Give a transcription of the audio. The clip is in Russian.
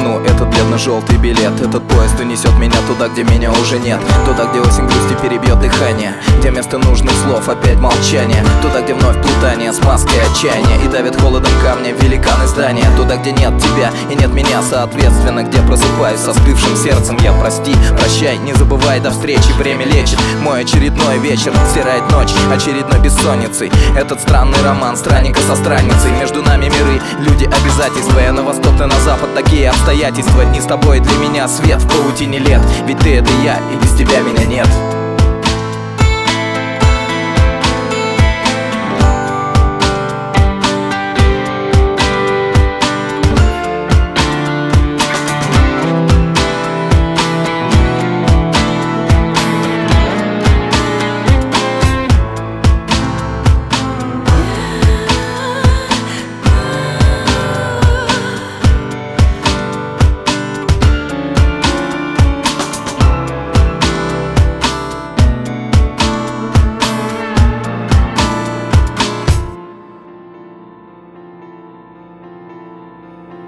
окну этот бледно-желтый билет. Этот поезд унесет меня туда, где меня уже нет. Туда, где осень грусти перебьет дыхание, где вместо нужных слов опять молчание. Туда, где вновь плутание с маской отчаяния и давит холодом камня великаны здания. Туда, где нет тебя и нет меня, соответственно, где просыпаюсь со остывшим сердцем. Я прости, прощай, не забывай, до встречи. Время лечит мой очередной вечер, стирает ночь очередной бессонницей. Этот странный роман странника со странницей. Между нами миры, люди, обязательства. Я на восток, ты на запад, такие обстоятельства. Дни с тобой для меня свет в паутине лет. Ведь ты — это я, и без тебя меня нет.